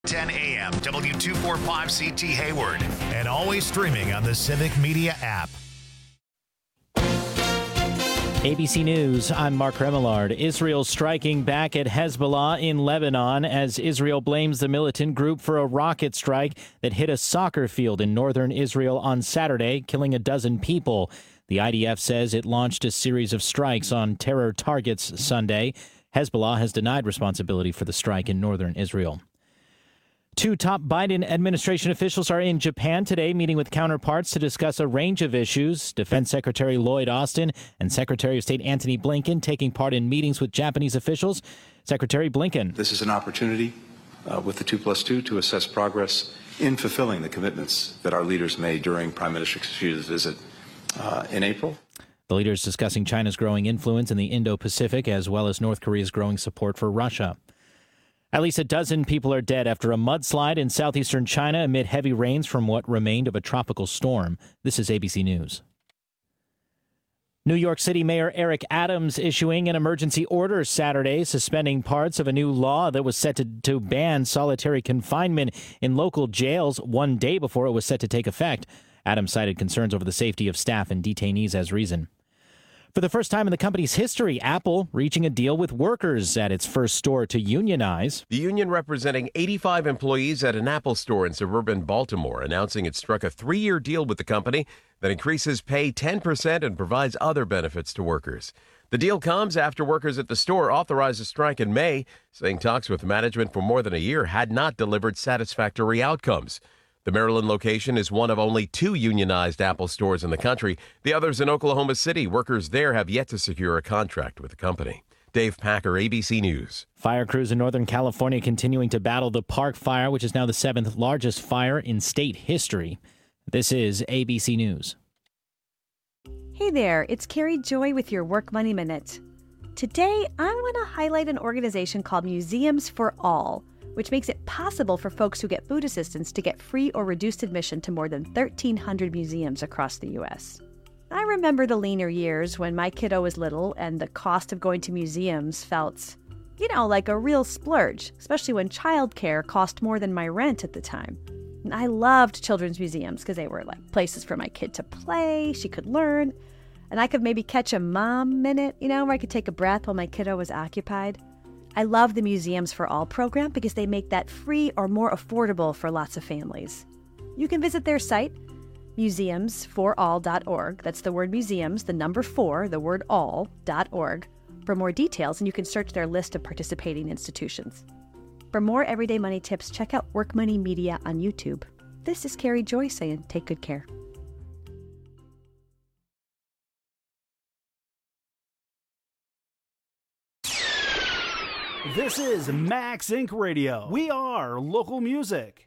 10 a.m. W245CT Hayward. And always streaming on the Civic Media app. ABC News, I'm Mark Remillard. Israel striking back at Hezbollah in Lebanon as Israel blames the militant group for a rocket strike that hit a soccer field in northern Israel on Saturday, killing a dozen people. The IDF says it launched a series of strikes on terror targets Sunday. Hezbollah has denied responsibility for the strike in northern Israel. Two top Biden administration officials are in Japan today, meeting with counterparts to discuss a range of issues. Defense Secretary Lloyd Austin and Secretary of State Antony Blinken taking part in meetings with Japanese officials. Secretary Blinken. This is an opportunity with the 2+2 to assess progress in fulfilling the commitments that our leaders made during Prime Minister Kishida's visit in April. The leaders discussing China's growing influence in the Indo-Pacific as well as North Korea's growing support for Russia. At least a dozen people are dead after a mudslide in southeastern China amid heavy rains from what remained of a tropical storm. This is ABC News. New York City Mayor Eric Adams issuing an emergency order Saturday, suspending parts of a new law that was set to ban solitary confinement in local jails 1 day before it was set to take effect. Adams cited concerns over the safety of staff and detainees as reason. For the first time in the company's history, Apple reaching a deal with workers at its first store to unionize. The union representing 85 employees at an Apple store in suburban Baltimore announcing it struck a 3-year deal with the company that increases pay 10% and provides other benefits to workers. The deal comes after workers at the store authorized a strike in May, saying talks with management for more than a year had not delivered satisfactory outcomes. The Maryland location is one of only 2 unionized Apple stores in the country. The other's in Oklahoma City. Workers there have yet to secure a contract with the company. Dave Packer, ABC News. Fire crews in Northern California continuing to battle the Park Fire, which is now the 7th largest fire in state history. This is ABC News. Hey there, it's Carrie Joy with your Work Money Minute. Today, I want to highlight an organization called Museums for All, which makes it possible for folks who get food assistance to get free or reduced admission to more than 1,300 museums across the U.S. I remember the leaner years when my kiddo was little and the cost of going to museums felt, like a real splurge, especially when childcare cost more than my rent at the time. And I loved children's museums because they were like places for my kid to play, she could learn, and I could maybe catch a mom minute, where I could take a breath while my kiddo was occupied. I love the Museums for All program because they make that free or more affordable for lots of families. You can visit their site, museumsforall.org. That's the word museums, the number 4, the word all.org, for more details, and you can search their list of participating institutions. For more everyday money tips, check out Work Money Media on YouTube. This is Carrie Joy saying take good care. This is Max Inc. Radio. We are local music.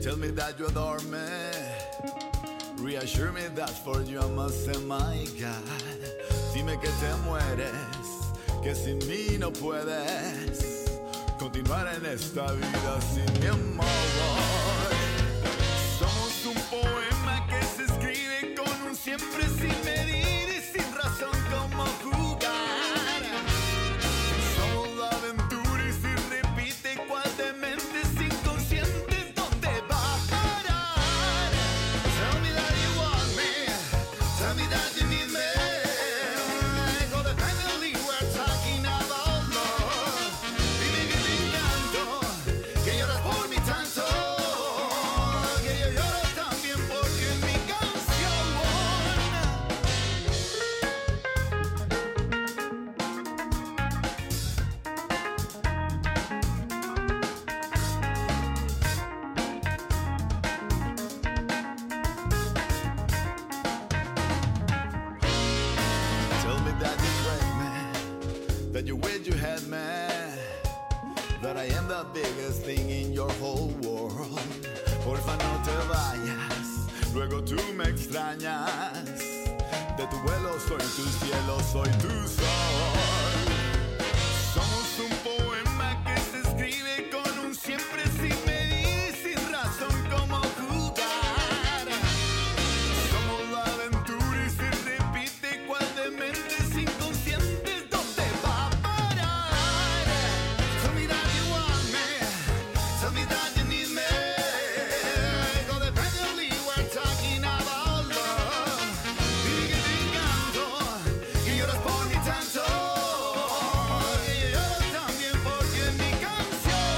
Tell me that you adore me. Reassure me that for you I must say my God. Dime que te mueres, que sin mí no puedes continuar en esta vida sin mi amor. Somos un poema que se escribe con un siempre sin medir y sin razón como jugar. Somos la aventura y si repite cual dementes inconscientes, ¿dónde va a parar? Tell me that you want me, tell me that you need me. Codependently we're talking about love. Dime que te encanto, que lloras por mí tanto, que yo lloro también porque en mi canción. Tell me that you crave me, that you wish you had me, that I am the biggest thing in your whole world. Porfa no te vayas, luego tú me extrañas. De tu vuelo soy tu cielo, soy tu sol. Somos un poema que se escribe con un siempre sin medir, sin razón como jugar. Somos la aventura y se repite cual dementes inconscientes, ¿dónde va a parar? Tell me that you want me, tell me that you need me. Codependently we're talking about love. Dime que te encanto, que lloras por mí tanto, que yo lloro también porque en mi canción.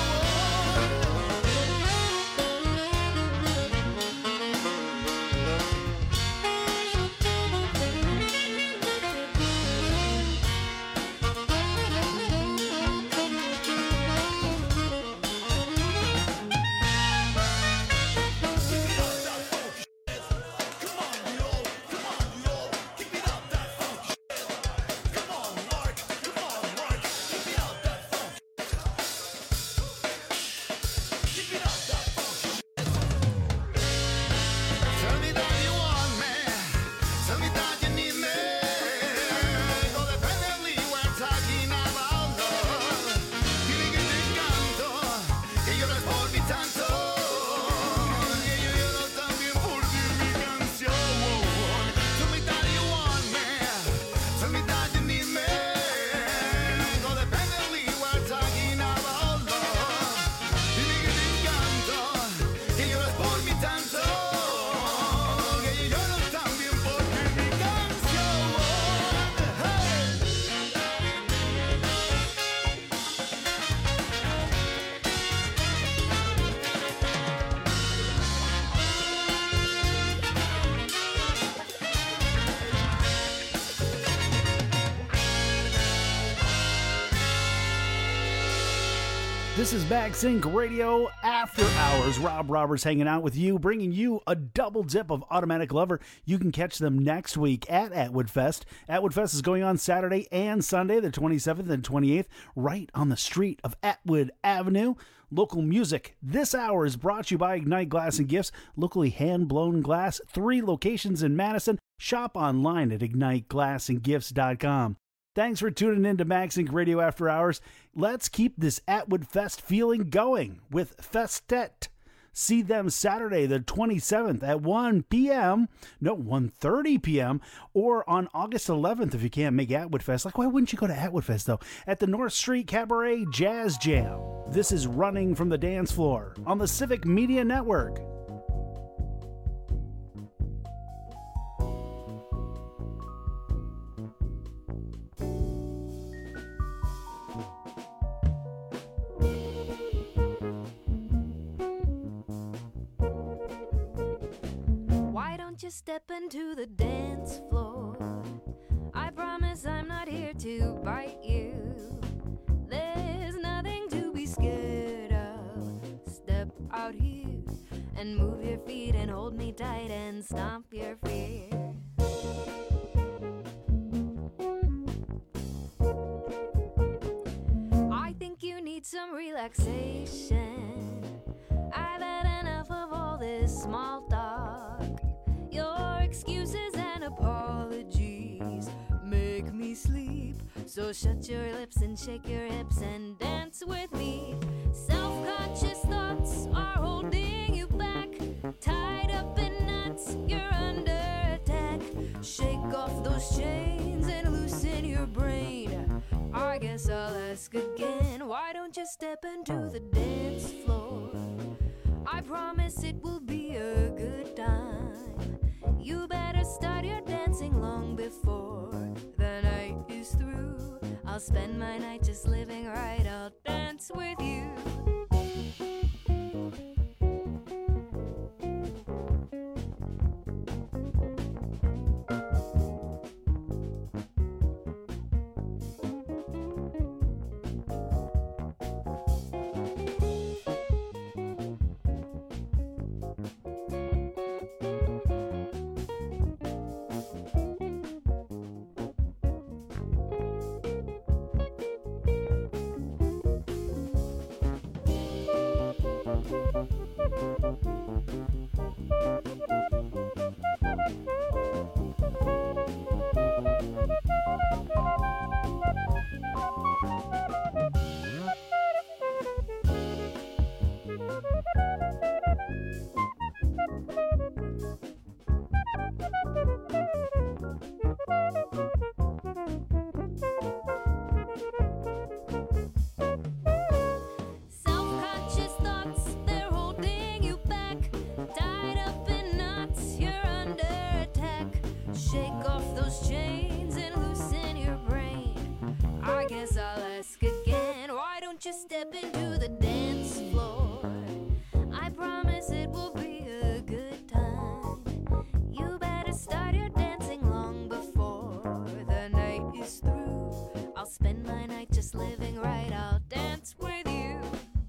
Tell me that you want me, tell me that you need me. Codependently we're talking about love. Dime que te encanto, que lloras por mí tanto, que yo lloro también por ti en mi canción. Tell me that you want me, tell me that you need me. Codependently we're talking about love. Dime que te encanto, que lloras por mí tanto, que yo lloro también porque en mi canción. Hey. This is Backsync Radio After Hours. Rob Roberts hanging out with you, bringing you a double dip of Automatic Lover. You can catch them next week at Atwood Fest. Atwood Fest is going on Saturday and Sunday, the 27th and 28th, right on the street of Atwood Avenue. Local music this hour is brought to you by Ignite Glass and Gifts, locally hand-blown glass, 3 locations in Madison. Shop online at IgniteGlassandGifts.com. Thanks for tuning in to Backsync Radio After Hours. Let's keep this Atwood Fest feeling going with Festet. See them Saturday the 27th at 1:30 p.m. or on August 11th if you can't make Atwood Fest. Like, why wouldn't you go to Atwood Fest, though? At the North Street Cabaret Jazz Jam. This is Running from the Dance Floor on the Civic Media Network. Why don't you step into the dance floor? I promise I'm not here to bite you. There's nothing to be scared of. Step out here and move your feet and hold me tight and stomp your fear. I think you need some relaxation. I've had enough of all this small talk. Your excuses and apologies make me sleep. So shut your lips and shake your hips and dance with me. Self-conscious thoughts are holding you back. Tied up in knots, you're under attack. Shake off those chains and loosen your brain. I guess I'll ask again, why don't you step into the dance floor? I promise it will be a good time. You better start your dancing long before the night is through. I'll spend my night just living right, I'll dance with you. Self-conscious thoughts, they're holding you back. Tied up in knots, you're under attack. Shake off those chains and loosen your brain. I guess I'll ask again, why don't you step into the dance floor? I promise it will be a good time. You better start your dancing long before the night is through. I'll spend my night just living right, I'll dance with you.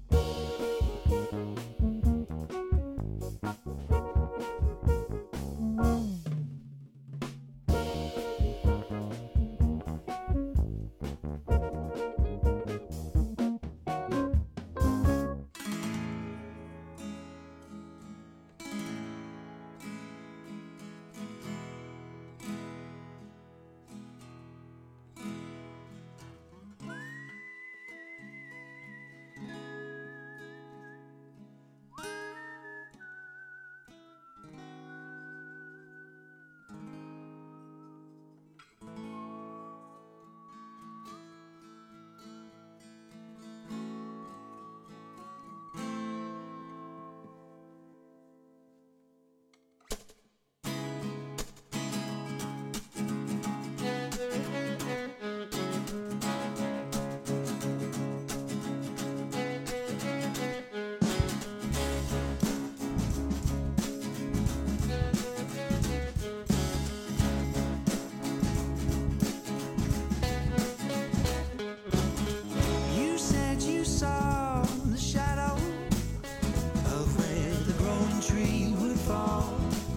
You said you saw the shadow of where the growing tree would fall.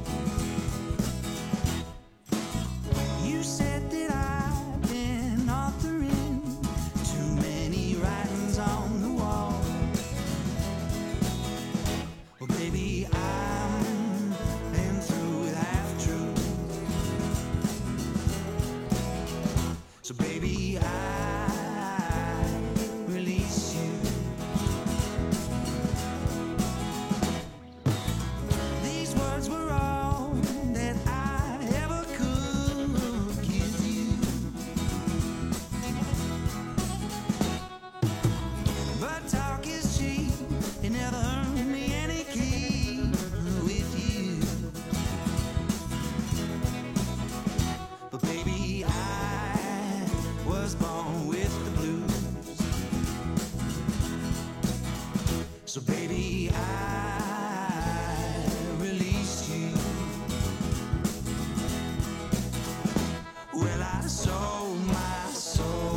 You said that I've been authoring too many writings on the wall. Well, baby, I'm been through with half truth. So, baby, I release you. These words were all that I ever could give you. But talk is cheap, it never earned me any keep with you. But baby, I was born with the blues. So baby, I released you. Well, I sold my soul,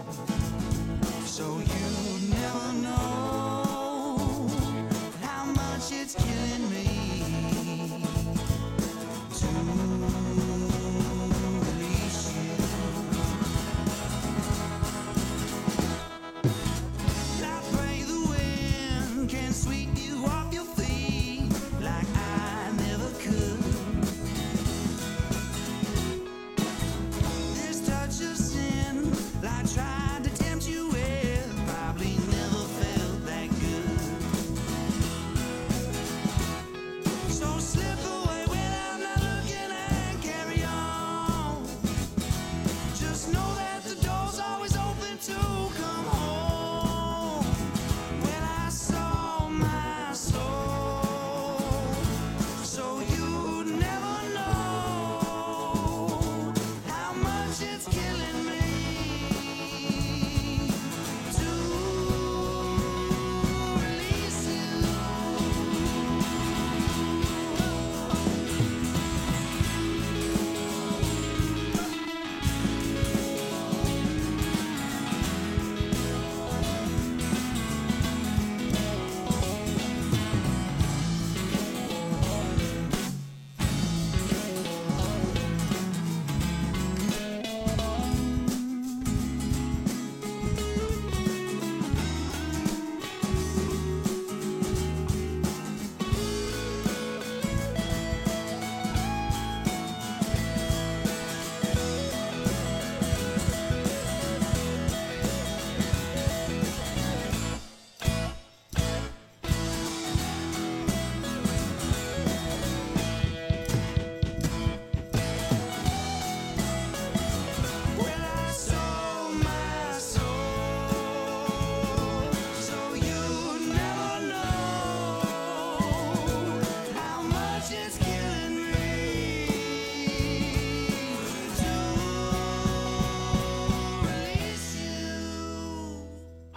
so you never know how much it's killing me to release you. I pray the wind can sweep you off your feet like I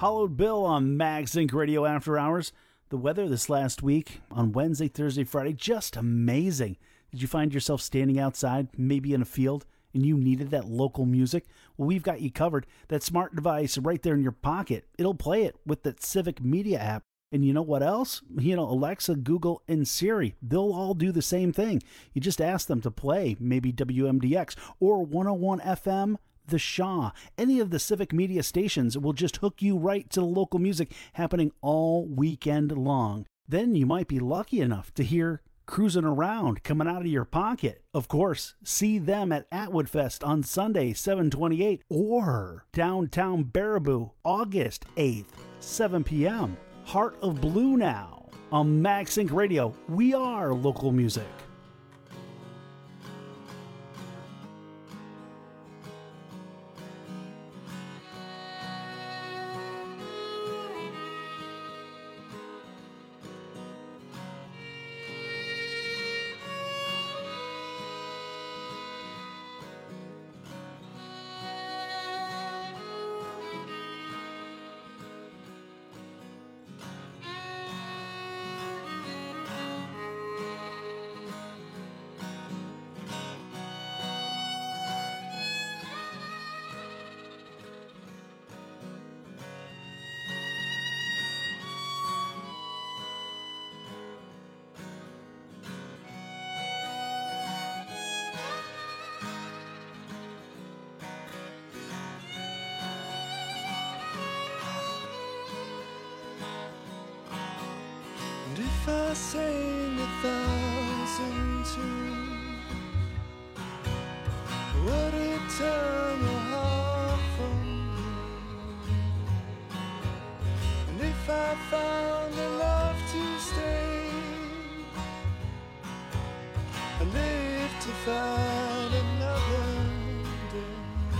Hollowed Bill on Max Inc. Radio After Hours. The weather this last week on Wednesday, Thursday, Friday, just amazing. Did you find yourself standing outside, maybe in a field, and you needed that local music? Well, we've got you covered. That smart device right there in your pocket, it'll play it with that Civic Media app. And you know what else? Alexa, Google, and Siri, they'll all do the same thing. You just ask them to play maybe WMDX or 101 FM, The Shaw. Any of the Civic Media stations will just hook you right to the local music happening all weekend long. Then you might be lucky enough to hear Cruising Around coming out of your pocket. Of course, see them at Atwood Fest on Sunday, 7/28, or downtown Baraboo, August 8th, 7 p.m. Heart of Blue now on Max Inc. Radio. We are local music. If I sang 1,000 tunes, would it turn your heart from me? And if I found enough to stay, I live to find another day.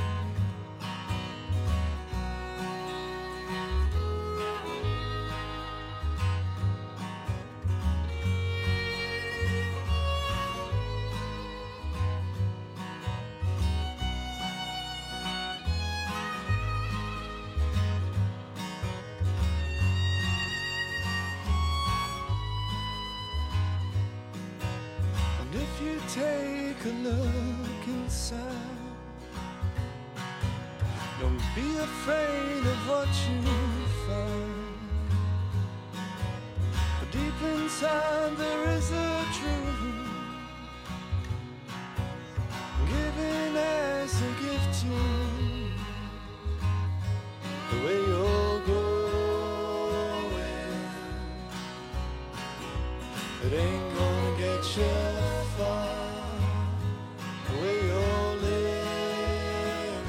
If you take a look inside, don't be afraid of what you find. But deep inside there is a truth, given as a gift to you. The way you're going, it ain't gonna get you far. The way you're living,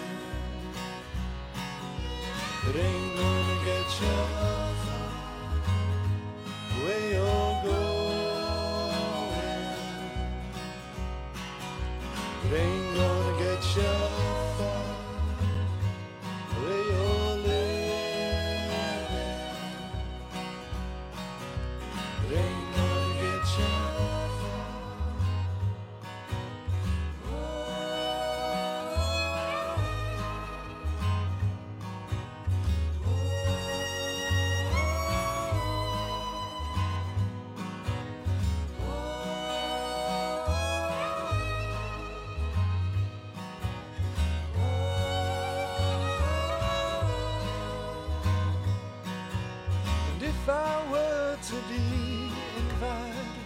it ain't gonna get you far. The way you're going, it ain't gonna get you far. The way you're living, it ain't gonna get you far. And if I were to be invited,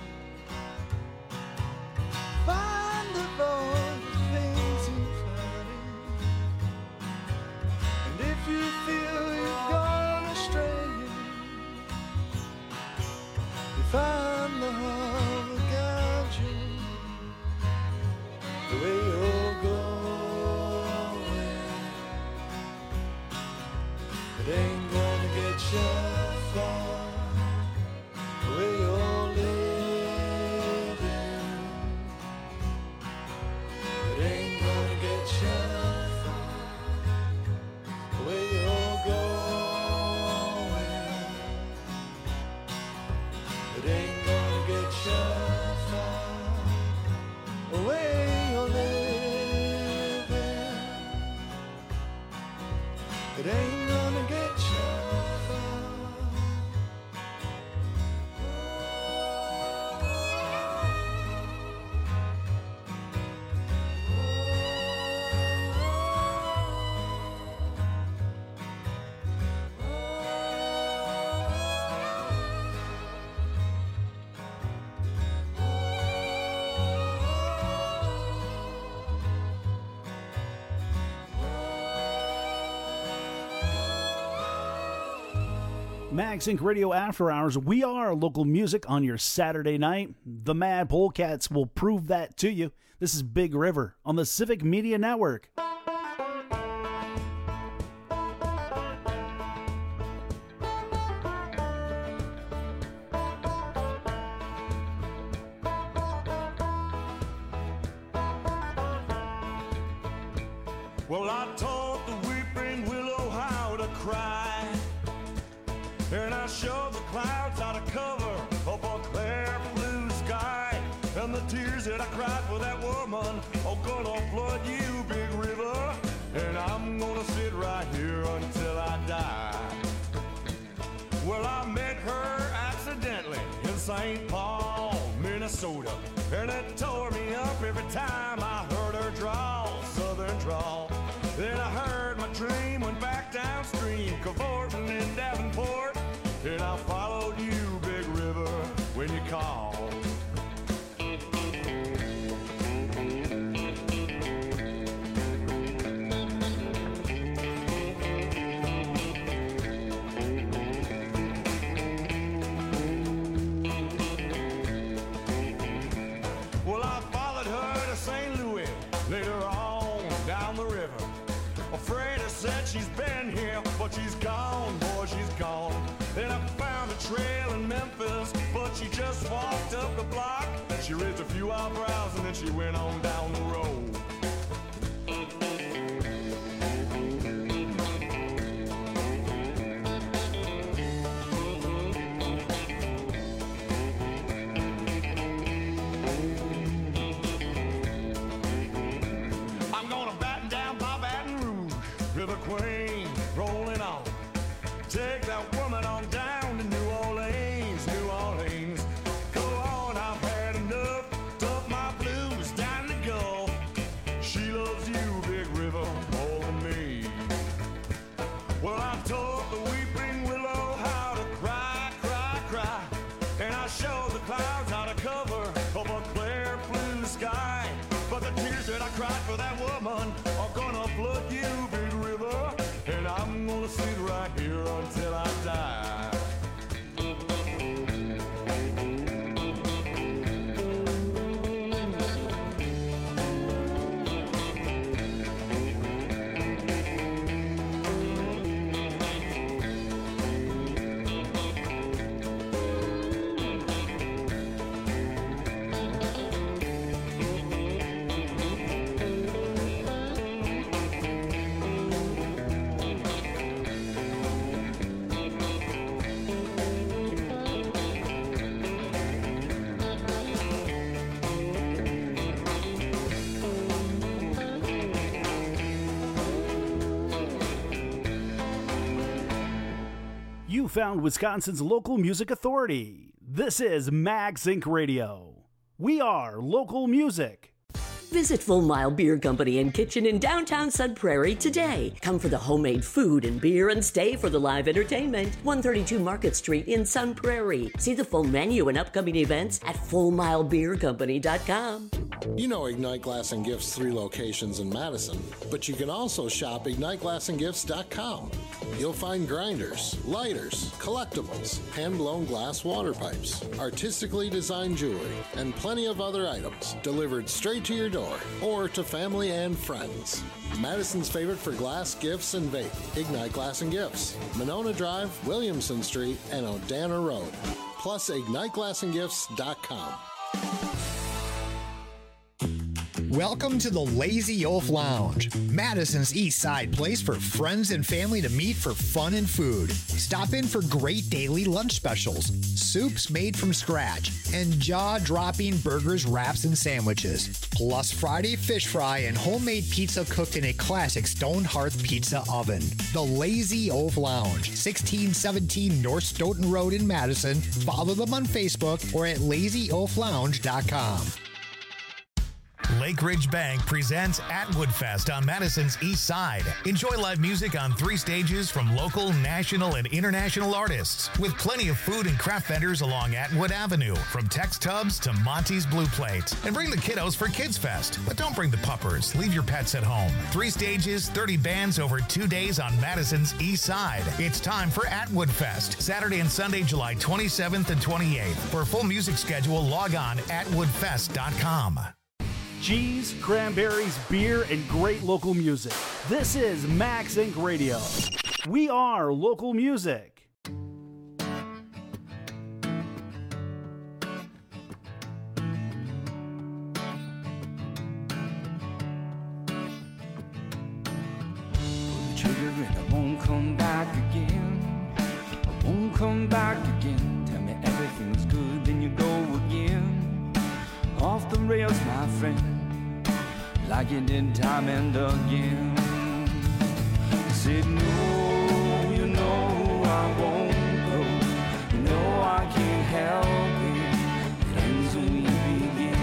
find the boy things you find. And if you feel you've gone astray, you find the heart will guide you. The way you're going, it ain't gonna get you far. The way you're living, it ain't gonna get you far. The way you're going, it ain't Max Inc. Radio After Hours. We are local music on your Saturday night. The Mad Polecats will prove that to you. This is Big River on the Civic Media Network. Well, I taught the weeping willow how to cry, and I showed the clouds how to cover up a clear blue sky. And the tears that I cried for that woman are gonna flood you, Big River. And I'm gonna sit right here until I die. Well, I met her accidentally in St. Paul, Minnesota, and it tore me up every time I heard her drawl, southern drawl. Then I heard my dream went back downstream, cavorting in Davenport, and I followed you, Big River, when you called. Well, I followed her to St. Louis, later on down the river. Afraid I said she's been here, but she's gone, boy, she's gone. Then I found a trail in Memphis, but she just walked up the block. She raised a few eyebrows and then she went on down the road. I'm gonna batten down by Baton Rouge, River Queen, rolling on. Take that woman on down to New Orleans, New Orleans. Go on, I've had enough, dump my blues down the Gulf. She loves you, Big River, more than me. Well, I taught the weeping willow how to cry, cry, cry. And I showed the clouds how to cover up a clear blue sky. But the tears that I cried for that woman are gonna flood you, Big River. And I'm gonna sit right here until I die. You found Wisconsin's local music authority. This is Max Inc. Radio. We are local music. Visit Full Mile Beer Company and Kitchen in downtown Sun Prairie today. Come for the homemade food and beer and stay for the live entertainment. 132 Market Street in Sun Prairie. See the full menu and upcoming events at FullMileBeerCompany.com. You know Ignite Glass and Gifts 3 locations in Madison, but you can also shop IgniteGlassandGifts.com. You'll find grinders, lighters, collectibles, hand-blown glass water pipes, artistically designed jewelry, and plenty of other items delivered straight to your door or to family and friends. Madison's favorite for glass, gifts, and vape. Ignite Glass and Gifts. Monona Drive, Williamson Street, and Odana Road. Plus IgniteGlassandGifts.com. Welcome to the Lazy Oaf Lounge, Madison's East Side place for friends and family to meet for fun and food. Stop in for great daily lunch specials, soups made from scratch, and jaw-dropping burgers, wraps, and sandwiches. Plus Friday fish fry and homemade pizza cooked in a classic stone hearth pizza oven. The Lazy Oaf Lounge, 1617 North Stoughton Road in Madison. Follow them on Facebook or at LazyOafLounge.com. Lake Ridge Bank presents Atwood Fest on Madison's East Side. Enjoy live music on 3 stages from local, national, and international artists, with plenty of food and craft vendors along Atwood Avenue, from Tex Tubs to Monty's Blue Plate. And bring the kiddos for Kids Fest, but don't bring the puppers. Leave your pets at home. 3 stages, 30 bands over 2 days on Madison's East Side. It's time for Atwood Fest, Saturday and Sunday, July 27th and 28th. For a full music schedule, log on atwoodfest.com. Cheese, cranberries, beer, and great local music. This is Max Inc. Radio. We are local music. Come back again. I won't come back again. Tell me everything's good, then you go again. Off the rails, my friend, like you did time and again. Said no, you know I won't go. You know I can't help it. It ends when we begin.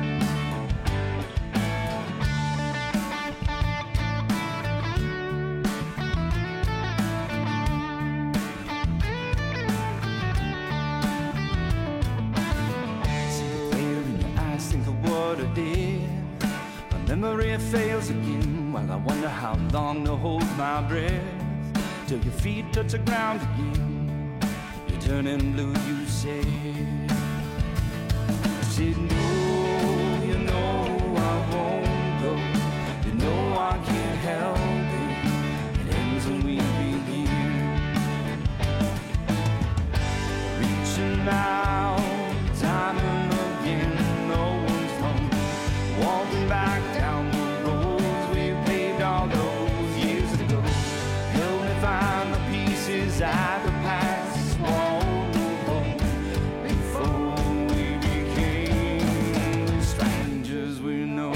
Memory fails again while I wonder how long to hold my breath till your feet touch the ground again. You're turning blue, you say. I said no, you know I won't go. You know I can't help it. It ends when we begin. Reaching out, time and again. No one's home. Walking back down the roads we paved all those years ago. Help me find the pieces I could pass before we became the strangers we know.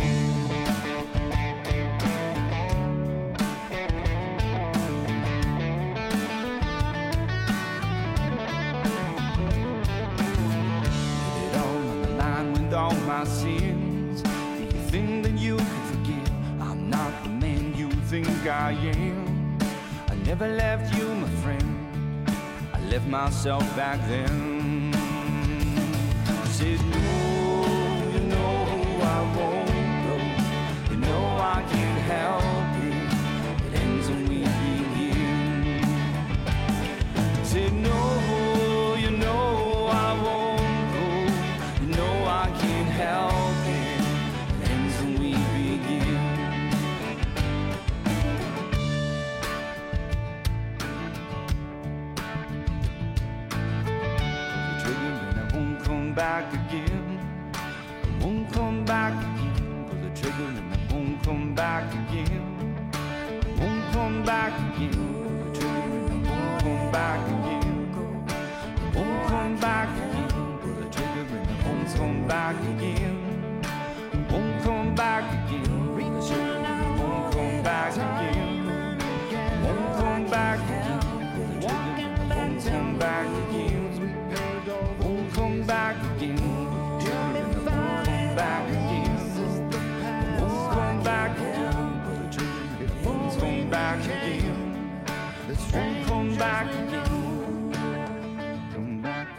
Did it all on the line with all my sins. Think that you can forget I'm not the man you think I am. I never left you, my friend. I left myself back then. I said no, you know I won't go. You know I can't help it. It ends when we begin. I said no, you know I won't go. You know I can't help it. Back again, I won't come back again. Pull the trigger and I won't come back again. I won't come back again. Pull the trigger and I won't come back again. I won't come back again. Pull the trigger and I won't come back again. I won't come back again. Pull the trigger and I won't come back again. I won't come back again. Pull the trigger and I won't come back again. Won't come back again. Won't come back again. Won't come back again. Won't come back again. Won't come back again. Come back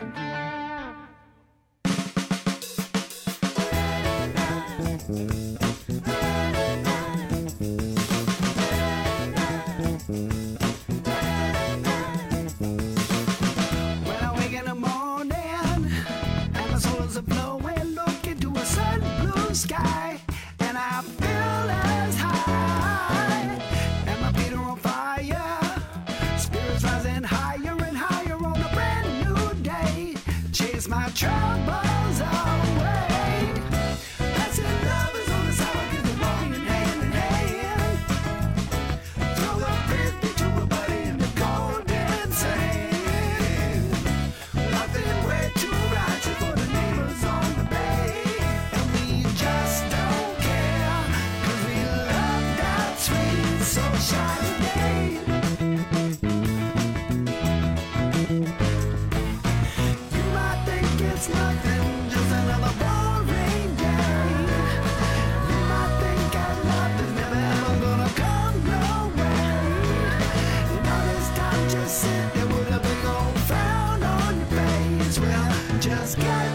When I wake in the morning and my soul's a blowing, look into a sun blue sky, and I feel as high, and my feet are on fire, spirits rising higher and higher on a brand new day, chase my troubles away. Blessed love is on the side, 'cause we're walking hand in hand. Throw the frisbee to a buddy in the golden sand. Nothing way too righteous for the neighbors on the bay, and we just don't care, 'cause we love that sweet sunshine day. You might think it's nothing, just another boring day. You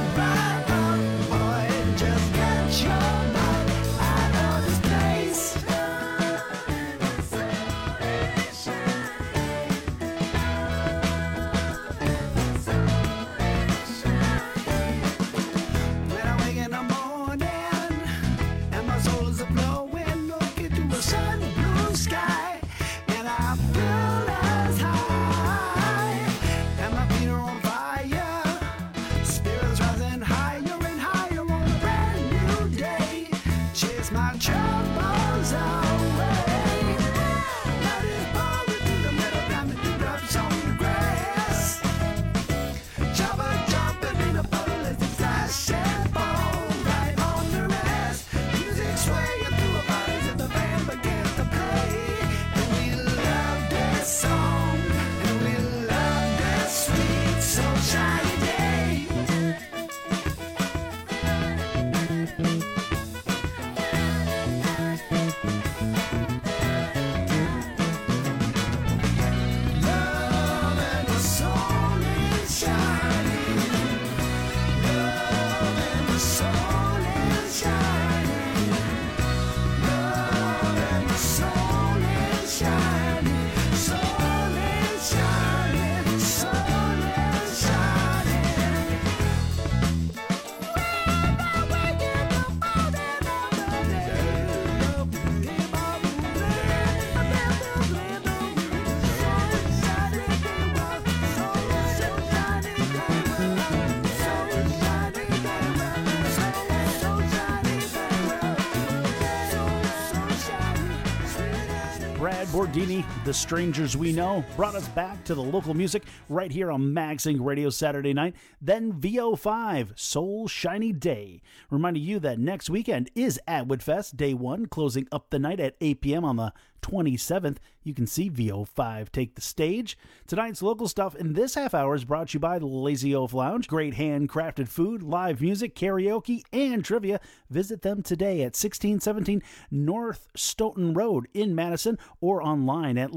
Bordini, The Strangers We Know, brought us back to the local music right here on MagSync Radio Saturday night. Then VO5, Soul Shiny Day. Reminding you that next weekend is Atwood Fest, Day 1, closing up the night at 8 p.m. on the 27th. You can see VO5 take the stage. Tonight's local stuff in this half hour is brought to you by the Lazy Oaf Lounge. Great handcrafted food, live music, karaoke, and trivia. Visit them today at 1617 North Stoughton Road in Madison or online at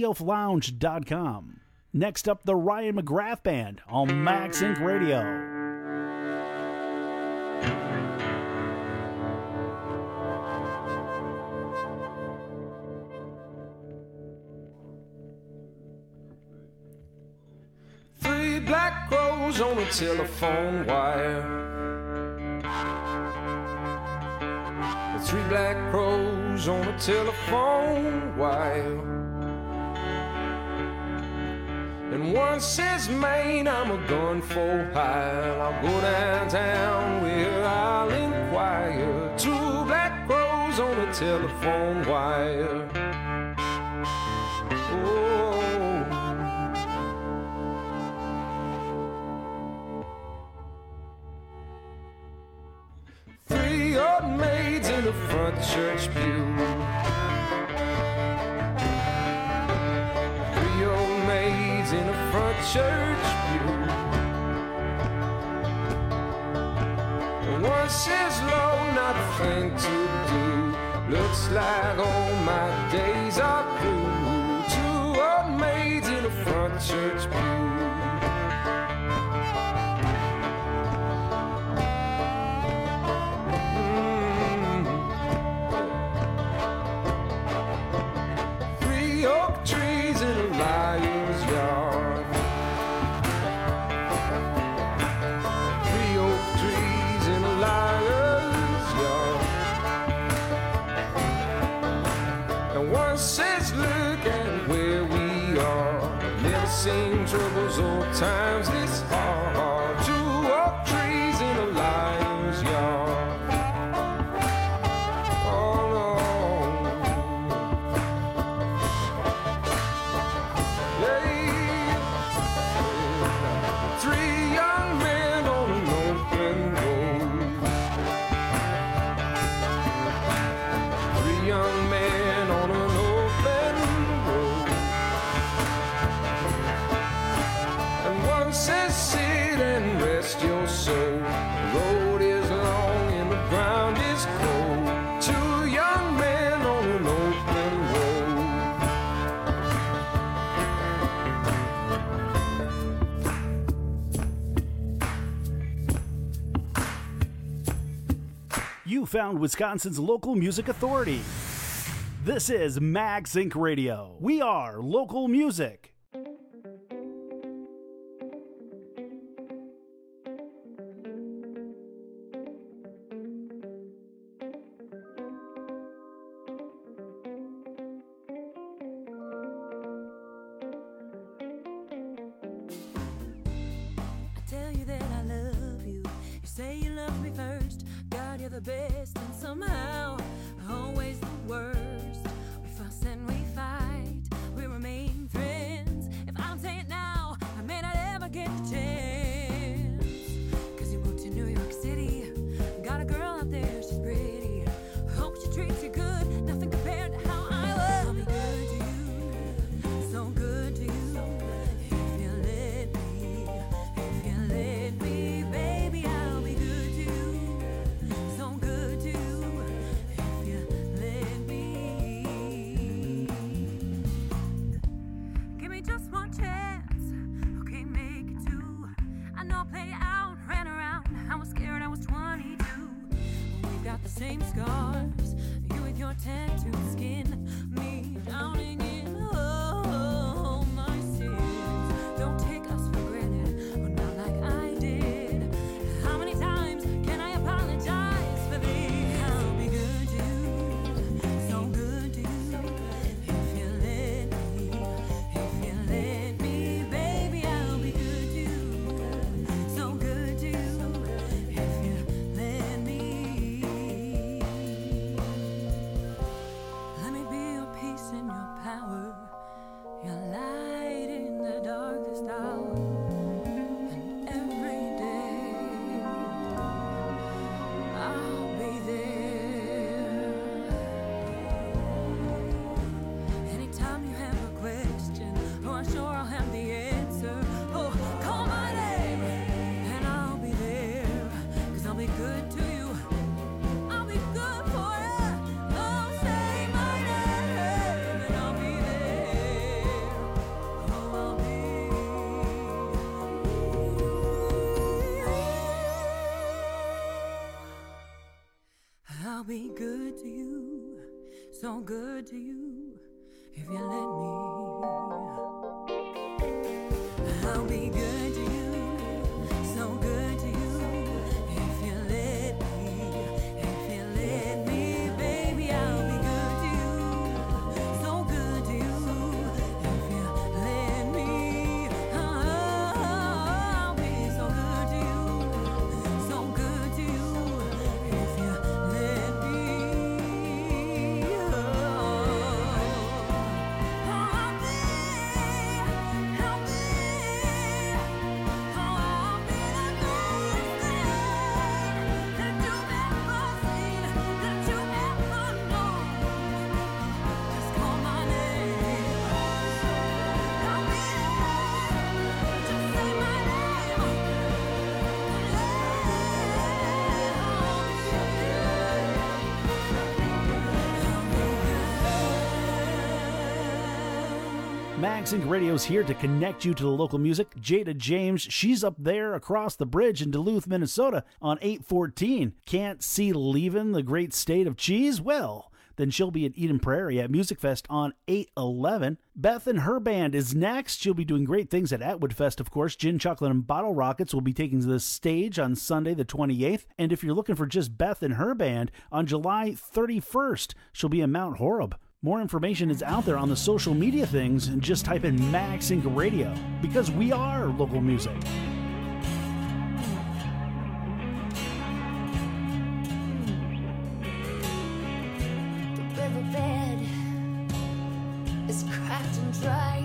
lazyoaflounge.com. Next up, the Ryan McGrath Band on MagSync Radio. Three black crows on a telephone wire. Three black crows on a telephone wire. And one says, Maine, I'm a gun for hire. I'll go downtown where I'll inquire. Two black crows on a telephone wire. Oh. Three old maids in the front church pew. Three old maids in the front church pew. And one says, Lord, not a thing to do. Looks like all my days are through. Two old maids in the front church pew. Says, look at where we are. Never seen trouble You found Wisconsin's local music authority. This is MagSync Radio. We are local music. The best and somehow always the worst. We fuss and we fight, we remain friends. If I don't say it now, I may not ever get the chance. Cause you moved to New York City, got a girl out there, she's pretty. Hope she treats you good, nothing compared to how I was. I'll be good to you, so good to you. If you let me, baby, I'll be good to you. So good to you, if you let me. Give me just one chance, okay, make it two. I know I played out, ran around, I was scared, I was 22. We've got the same scars, you with your tattooed skin, me drowning in all my sins. Don't take us for granted, but not like I did. How many times can I apologize for this? I'll be good to you, so good to you. If you let me, baby, I'll be good to you, so good to you. If you let me be your peace and your power, your light in the darkest hour. And every day I'll be there. Anytime you have a question, oh, I'm sure I'll have the answer. Oh, call my name and I'll be there. Cause I'll be good to you, I'll be good for you. Oh, say my name and I'll be there. Oh, I'll be good to you, so good to you, if you let me. I'll be good to you, so good to you, if you let me, baby, I'll be good to you, so good to you, if you let me. I'll be so good to you, so good to you, if you let me. MagSync Radio's here to connect you to the local music. Jada James, she's up there across the bridge in Duluth, Minnesota on 8/14. Can't see leaving the great state of cheese? Well, then she'll be at Eden Prairie at Music Fest on 8/11. Beth and her band is next. She'll be doing great things at Atwood Fest, of course. Gin, Chocolate, and Bottle Rockets will be taking the stage on Sunday the 28th. And if you're looking for just Beth and her band, on July 31st, she'll be in Mount Horeb. More information is out there on the social media things, and just type in MagSync Radio, because we are local music. The riverbed is cracked and dry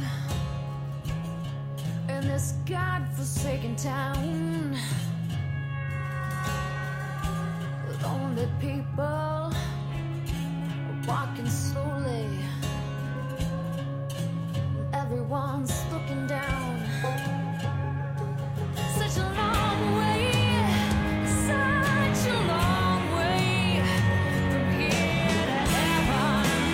in this godforsaken town. Lonely people walking slowly, everyone's looking down. Such a long way, such a long way from here to heaven.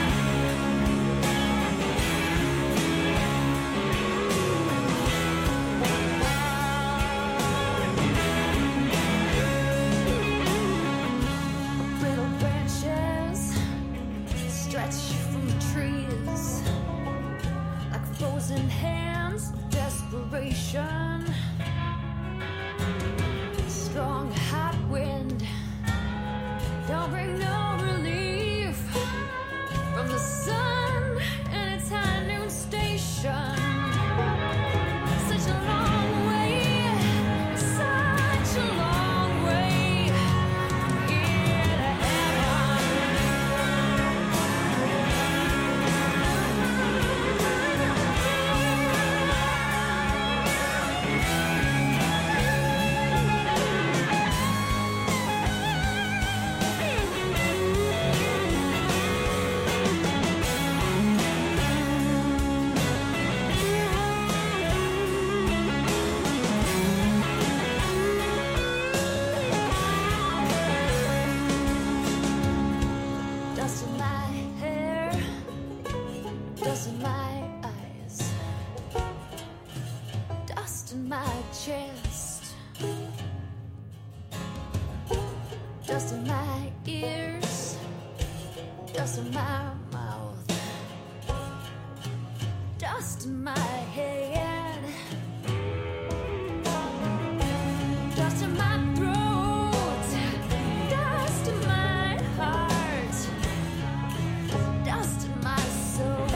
dust in my ears, dust in my mouth, dust in my head, dust in my throat, dust in my heart, dust in my soul,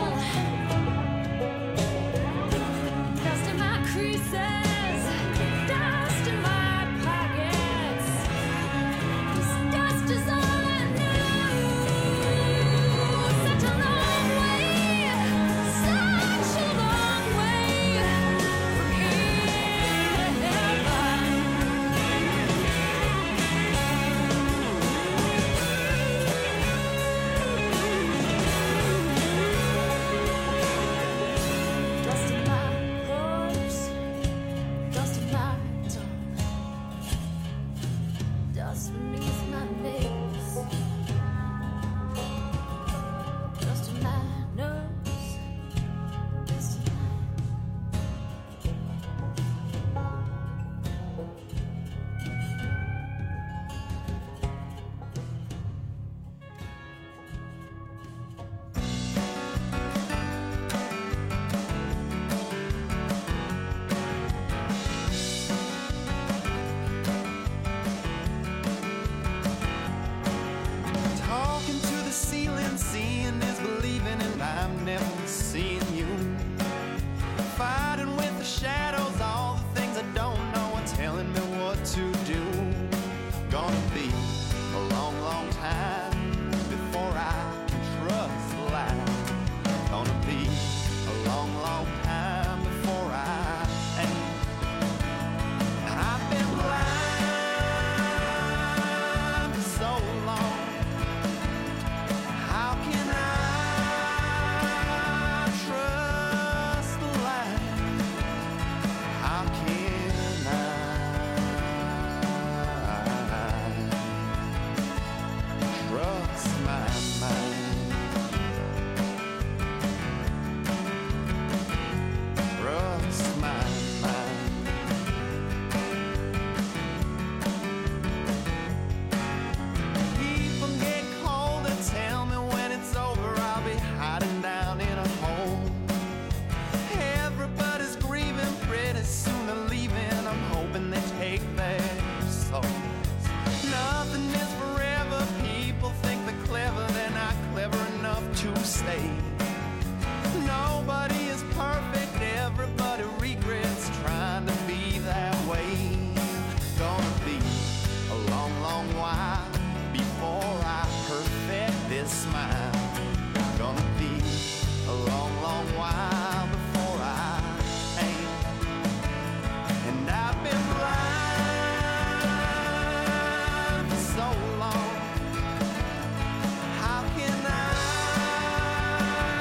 dust in my creases, dust in my pockets. This dust is all I know. Such a long way, such a long way from here to heaven. Dust in my pores, dust in my tongue, dust beneath my nails, dust in my nose, dust in Talking to the ceiling, seeing is believing, and I'm never seeing you. Fighting with the shadows, all the things I don't know are telling me what to do. Gonna be a long, long time before I can trust life. Gonna be a long, long time before I've been blind for so long. How can I trust the light? How can I trust my mind? Trust my mind. People get cold and tell me when it's over I'll be hiding down in a hole. Everybody's grieving, pretty soon they're leaving. I'm hoping they take their souls. Nothing is forever. People think they're clever, they're not clever enough to stay. Nobody is perfect, everybody regrets trying to be that way. Gonna be a long, long while before I perfect this smile. Gonna be a long, long while before I ain't. And I've been blind for so long. How can I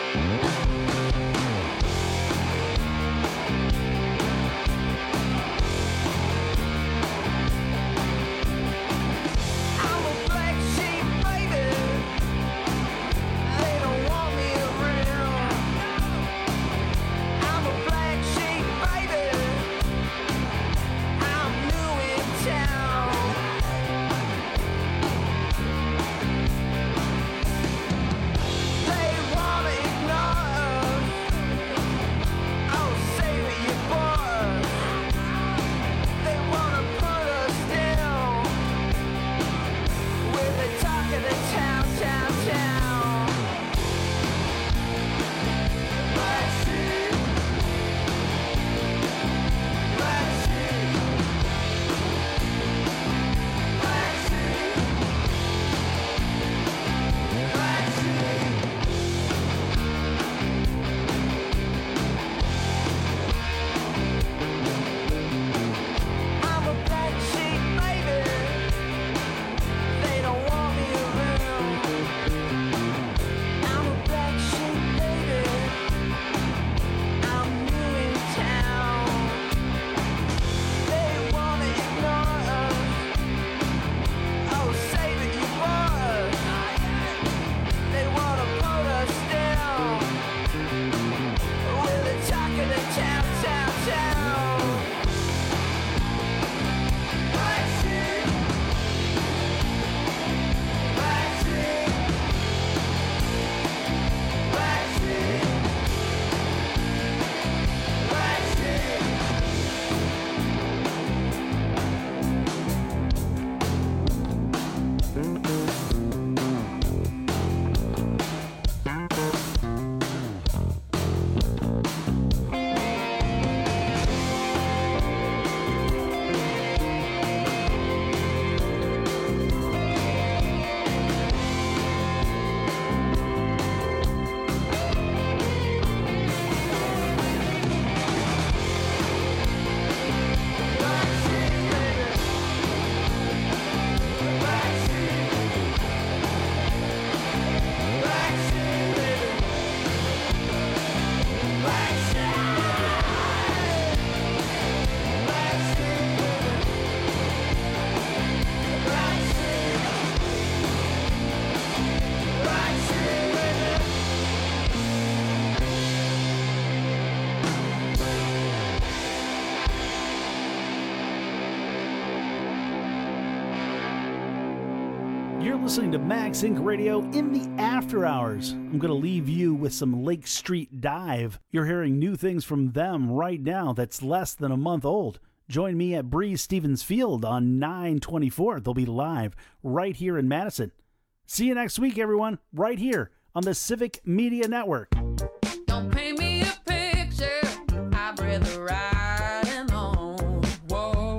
You're listening to Max Inc. Radio in the After Hours. I'm going to leave you with some Lake Street Dive. You're hearing new things from them right now that's less than a month old. Join me at Breeze Stevens Field on 9/24. They'll be live right here in Madison. See you next week, everyone, right here on the Civic Media Network. Don't paint me a picture, I'd rather ride alone. Whoa.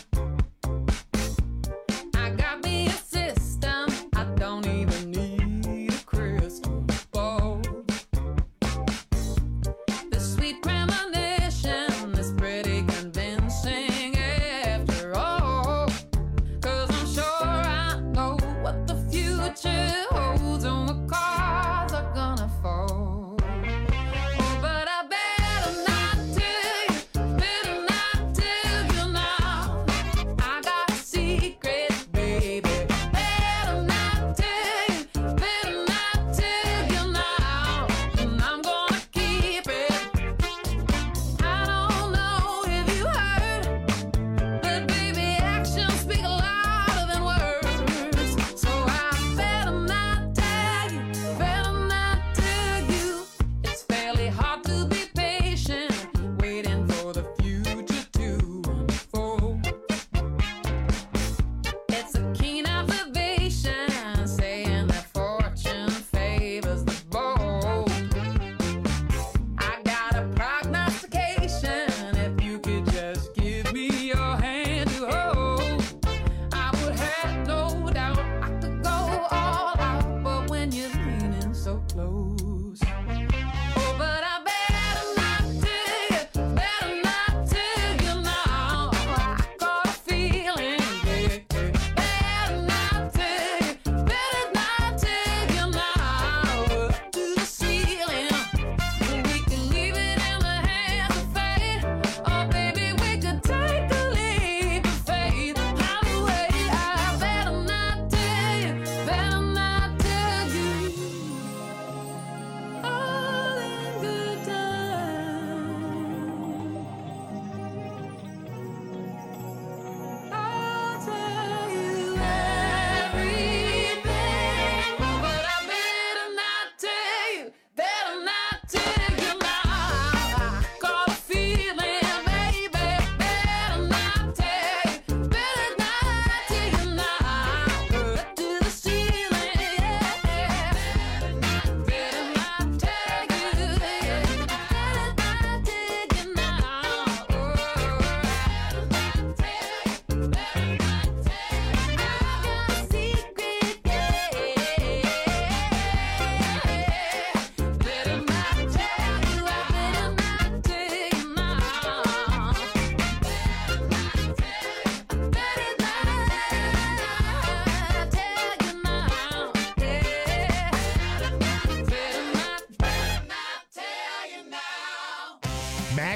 I got me a system, I don't even need a crystal ball. The sweet premonition is pretty convincing after all. 'Cause I'm sure I know what the future holds and what cards are gonna fall.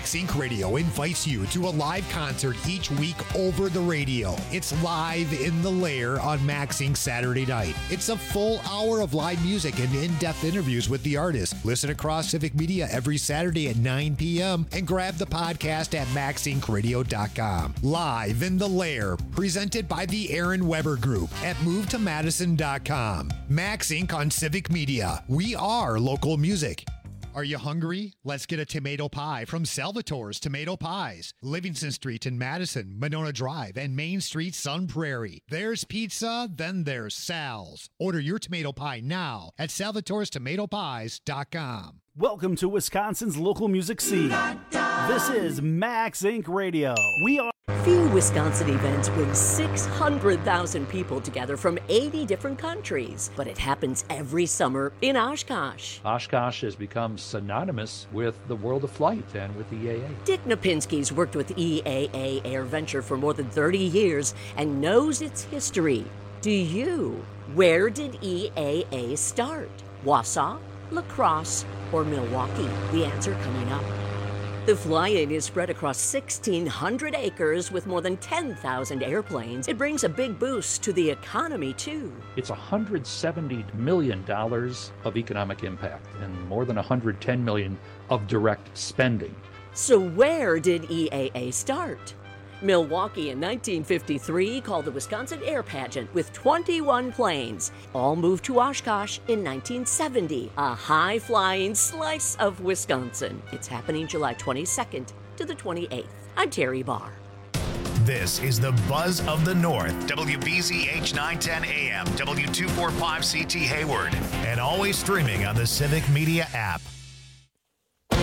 Max Inc. Radio invites you to a live concert each week over the radio. It's Live in the Lair on Max Inc. Saturday night. It's a full hour of live music and in-depth interviews with the artists. Listen across Civic Media every Saturday at 9 p.m. and grab the podcast at maxincradio.com. Live in the Lair, presented by the Aaron Weber Group at movetomadison.com. Max Inc. on Civic Media. We are local music. Are you hungry? Let's get a tomato pie from Salvatore's Tomato Pies. Livingston Street in Madison, Monona Drive, and Main Street, Sun Prairie. There's pizza, then there's Sal's. Order your tomato pie now at salvatorestomatopies.com. Welcome to Wisconsin's local music scene. This is Max Inc. Radio. We are... Few Wisconsin events bring 600,000 people together from 80 different countries, but it happens every summer in Oshkosh. Oshkosh has become synonymous with the world of flight and with EAA. Dick Napinski's worked with EAA Air Venture for more than 30 years and knows its history. Do you? Where did EAA start? Wausau, La Crosse, or Milwaukee? The answer coming up. The fly-in is spread across 1,600 acres with more than 10,000 airplanes. It brings a big boost to the economy, too. It's $170 million of economic impact and more than $110 million of direct spending. So where did EAA start? Milwaukee in 1953 called the Wisconsin Air Pageant with 21 planes. All moved to Oshkosh in 1970, a high-flying slice of Wisconsin. It's happening July 22nd to the 28th. I'm Terry Barr. This is the Buzz of the North, WBZH 910 AM, W245CT Hayward, and always streaming on the Civic Media app.